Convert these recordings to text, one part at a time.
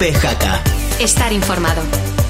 COPE Jaca. Estar informado.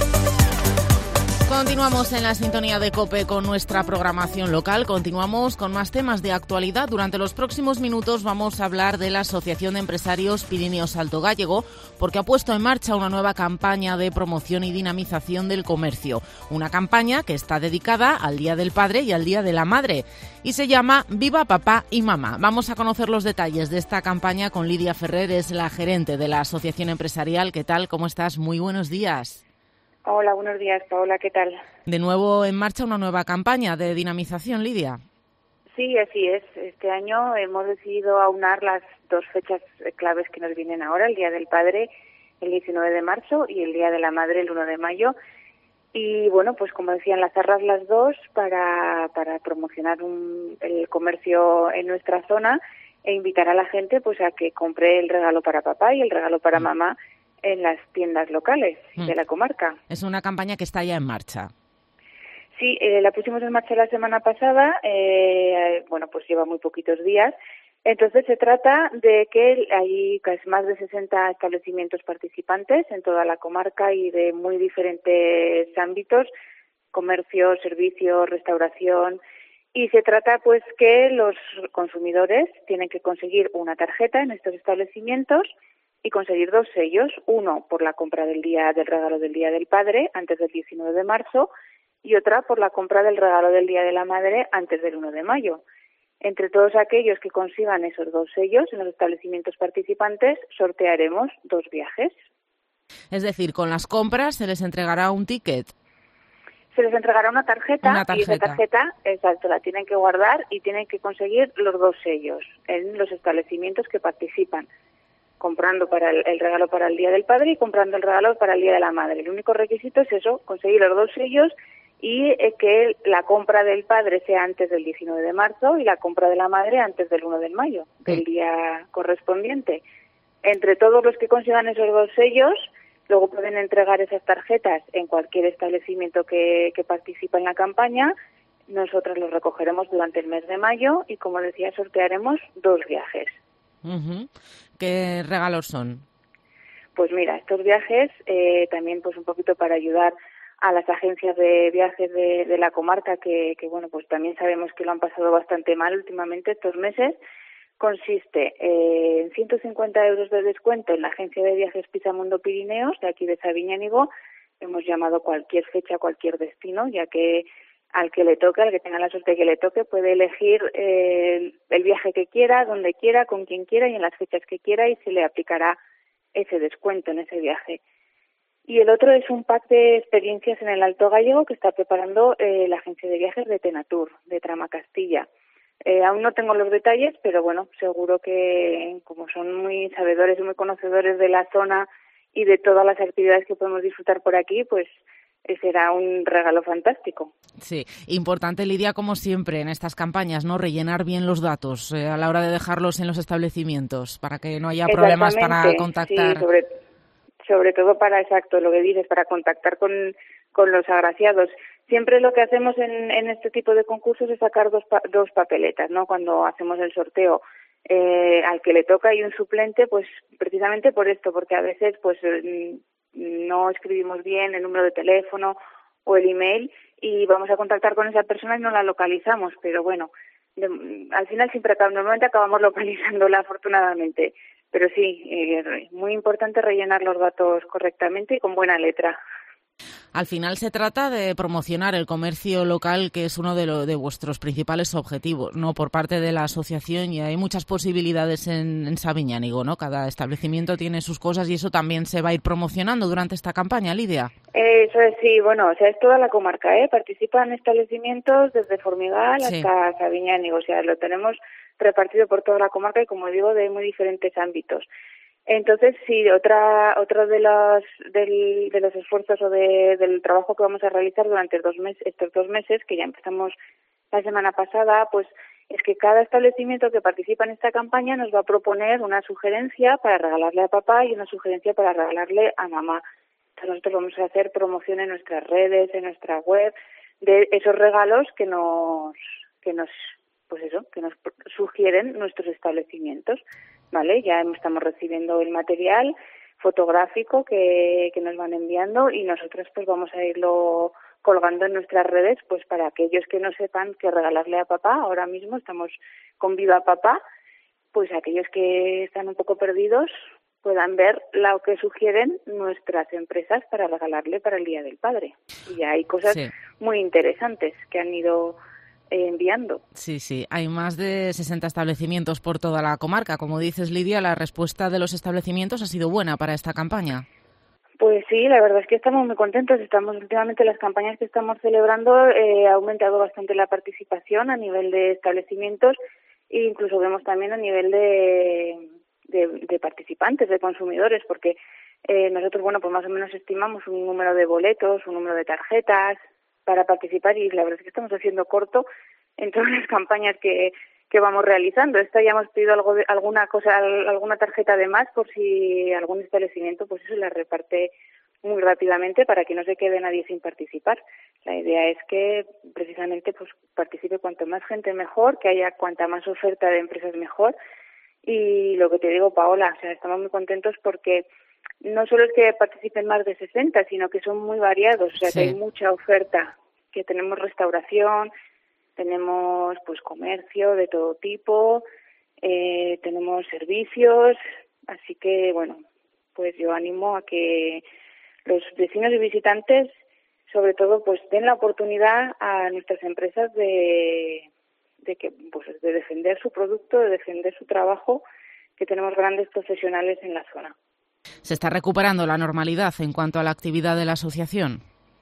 Continuamos en la sintonía de COPE con nuestra programación local. Continuamos con más temas de actualidad. Durante los próximos minutos vamos a hablar de la Asociación de Empresarios Pirineos Alto Gállego, porque ha puesto en marcha una nueva campaña de promoción y dinamización del comercio. Una campaña que está dedicada al Día del Padre y al Día de la Madre y se llama Viva Papá y Mamá. Vamos a conocer los detalles de esta campaña con Lidia Ferrer, es la gerente de la Asociación Empresarial. ¿Qué tal? ¿Cómo estás? Muy buenos días. Hola, buenos días, Paola, ¿qué tal? De nuevo en marcha una nueva campaña de dinamización, Lidia. Sí, así es. Este año hemos decidido aunar las dos fechas claves que nos vienen ahora, el Día del Padre, el 19 de marzo, y el Día de la Madre, el 1 de mayo. Y bueno, pues como decía, enlazarlas las dos para promocionar el comercio en nuestra zona e invitar a la gente pues a que compre el regalo para papá y el regalo para mamá en las tiendas locales de la comarca. Es una campaña que está ya en marcha. Sí, la pusimos en marcha la semana pasada, bueno, pues lleva muy poquitos días. Entonces se trata de que hay casi más de 60 establecimientos participantes en toda la comarca y de muy diferentes ámbitos, comercio, servicios, restauración, y se trata pues que los consumidores tienen que conseguir una tarjeta en estos establecimientos y conseguir dos sellos, uno por la compra del regalo del Día del Padre antes del 19 de marzo y otra por la compra del regalo del Día de la Madre antes del 1 de mayo. Entre todos aquellos que consigan esos dos sellos en los establecimientos participantes, sortearemos 2 viajes. Es decir, con las compras se les entregará un ticket. Se les entregará una tarjeta y esa tarjeta, exacto, la tienen que guardar y tienen que conseguir los 2 sellos en los establecimientos que participan, comprando para el regalo para el Día del Padre y comprando el regalo para el Día de la Madre. El único requisito es eso, conseguir los 2 sellos y que la compra del padre sea antes del 19 de marzo y la compra de la madre antes del 1 de mayo, del día correspondiente. Entre todos los que consigan esos 2 sellos, luego pueden entregar esas tarjetas en cualquier establecimiento que participa en la campaña. Nosotros los recogeremos durante el mes de mayo y, como decía, sortearemos 2 viajes. ¿Qué regalos son? Pues mira, estos viajes también pues un poquito para ayudar a las agencias de viajes de la comarca que bueno, pues también sabemos que lo han pasado bastante mal últimamente estos meses. Consiste en 150 euros de descuento en la agencia de viajes Pisamundo Pirineos de aquí de Sabiñánigo. Hemos llamado cualquier fecha, cualquier destino, ya que al que le toque, al que tenga la suerte que le toque, puede elegir el viaje que quiera, donde quiera, con quien quiera y en las fechas que quiera y se le aplicará ese descuento en ese viaje. Y el otro es un pack de experiencias en el Alto Gállego que está preparando la agencia de viajes de Tenatur, de Trama Castilla. Aún no tengo los detalles, pero bueno, seguro que como son muy sabedores y muy conocedores de la zona y de todas las actividades que podemos disfrutar por aquí, pues será un regalo fantástico. Sí, importante, Lidia, como siempre en estas campañas, ¿no? Rellenar bien los datos a la hora de dejarlos en los establecimientos para que no haya problemas para contactar. Sí, sobre todo para, exacto, lo que dices, para contactar con los agraciados. Siempre lo que hacemos en este tipo de concursos es sacar dos papeletas, ¿no? Cuando hacemos el sorteo al que le toca y un suplente, pues precisamente por esto, porque a veces pues no escribimos bien el número de teléfono o el email y vamos a contactar con esa persona y no la localizamos, pero bueno, al final normalmente acabamos localizándola afortunadamente. Pero sí, muy importante rellenar los datos correctamente y con buena letra. Al final se trata de promocionar el comercio local, que es uno de vuestros principales objetivos, ¿no? Por parte de la asociación, y hay muchas posibilidades en Sabiñánigo, ¿no? Cada establecimiento tiene sus cosas y eso también se va a ir promocionando durante esta campaña, Lidia. Eso es, sí, bueno, o sea, es toda la comarca, participan establecimientos desde Formigal hasta Sabiñánigo, o sea, lo tenemos repartido por toda la comarca y, como digo, de muy diferentes ámbitos. Entonces, sí, otra de los esfuerzos o del trabajo que vamos a realizar durante estos 2 meses, que ya empezamos la semana pasada, pues es que cada establecimiento que participa en esta campaña nos va a proponer una sugerencia para regalarle a papá y una sugerencia para regalarle a mamá. Entonces, nosotros vamos a hacer promoción en nuestras redes, en nuestra web, de esos regalos que nos sugieren nuestros establecimientos, ¿vale? Ya estamos recibiendo el material fotográfico que nos van enviando, y nosotros pues vamos a irlo colgando en nuestras redes, pues para aquellos que no sepan qué regalarle a papá. Ahora mismo estamos con Viva Papá, pues aquellos que están un poco perdidos puedan ver lo que sugieren nuestras empresas para regalarle para el Día del Padre. Y hay cosas muy interesantes que han ido enviando. Sí, sí. Hay más de 60 establecimientos por toda la comarca. Como dices, Lidia, la respuesta de los establecimientos ha sido buena para esta campaña. Pues sí, la verdad es que estamos muy contentos. Últimamente las campañas que estamos celebrando ha aumentado bastante la participación a nivel de establecimientos, e incluso vemos también a nivel de participantes, de consumidores, porque nosotros, bueno, pues más o menos estimamos un número de boletos, un número de tarjetas para participar, y la verdad es que estamos haciendo corto en todas las campañas que vamos realizando. Esta ya hemos pedido alguna tarjeta de más, por si algún establecimiento pues eso la reparte muy rápidamente para que no se quede nadie sin participar. La idea es que precisamente pues participe cuanto más gente mejor, que haya cuanta más oferta de empresas mejor. Y lo que te digo, Paola, o sea, estamos muy contentos porque no solo es que participen más de 60, sino que son muy variados, o sea, que hay mucha oferta, que tenemos restauración, tenemos pues comercio de todo tipo, tenemos servicios, así que bueno, pues yo animo a que los vecinos y visitantes, sobre todo, pues den la oportunidad a nuestras empresas de defender su producto, de defender su trabajo, que tenemos grandes profesionales en la zona. ¿Se está recuperando la normalidad en cuanto a la actividad de la asociación?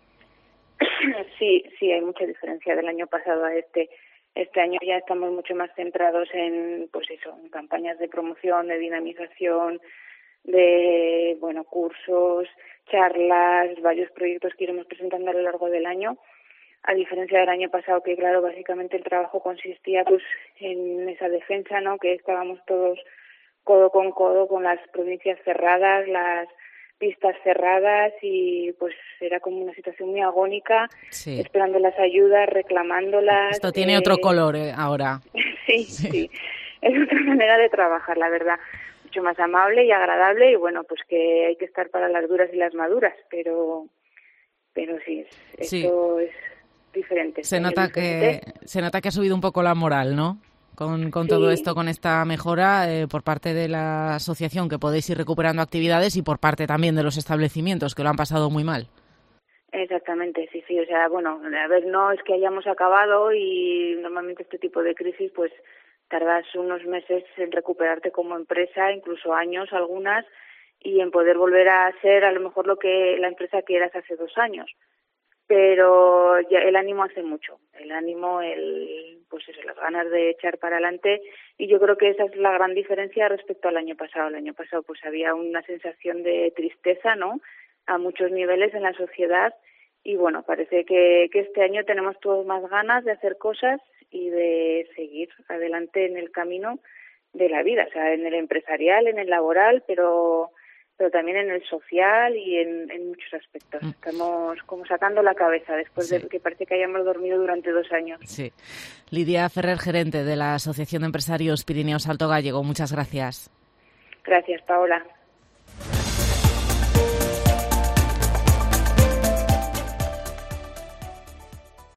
Sí, hay mucha diferencia del año pasado a este. Este año ya estamos mucho más centrados en, pues eso, en campañas de promoción, de dinamización, de, bueno, cursos, charlas, varios proyectos que iremos presentando a lo largo del año. A diferencia del año pasado, que claro, básicamente el trabajo consistía pues en esa defensa, ¿no? Que estábamos todos codo con las provincias cerradas, las pistas cerradas, y pues era como una situación muy agónica, esperando las ayudas, reclamándolas. Esto tiene otro color ahora. Sí. Es otra manera de trabajar, la verdad. Mucho más amable y agradable, y bueno, pues que hay que estar para las duras y las maduras, pero sí, esto es diferente. Se nota que ha subido un poco la moral, ¿no? Con todo esto, con esta mejora por parte de la asociación, que podéis ir recuperando actividades, y por parte también de los establecimientos, que lo han pasado muy mal. Exactamente, sí. O sea, bueno, a ver, no es que hayamos acabado, y normalmente este tipo de crisis pues tardas unos meses en recuperarte como empresa, incluso años algunas, y en poder volver a ser a lo mejor lo que la empresa que eras hace 2 años. Pero ya el ánimo hace mucho, pues eso, las ganas de echar para adelante, y yo creo que esa es la gran diferencia respecto al año pasado. El año pasado pues había una sensación de tristeza, ¿no?, a muchos niveles en la sociedad, y bueno, parece que este año tenemos todos más ganas de hacer cosas y de seguir adelante en el camino de la vida, o sea, en el empresarial, en el laboral, pero también en el social y en muchos aspectos. Estamos como sacando la cabeza después de que parece que hayamos dormido durante 2 años. Sí. Lidia Ferrer, gerente de la Asociación de Empresarios Pirineos Alto Gállego, muchas gracias. Gracias, Paola.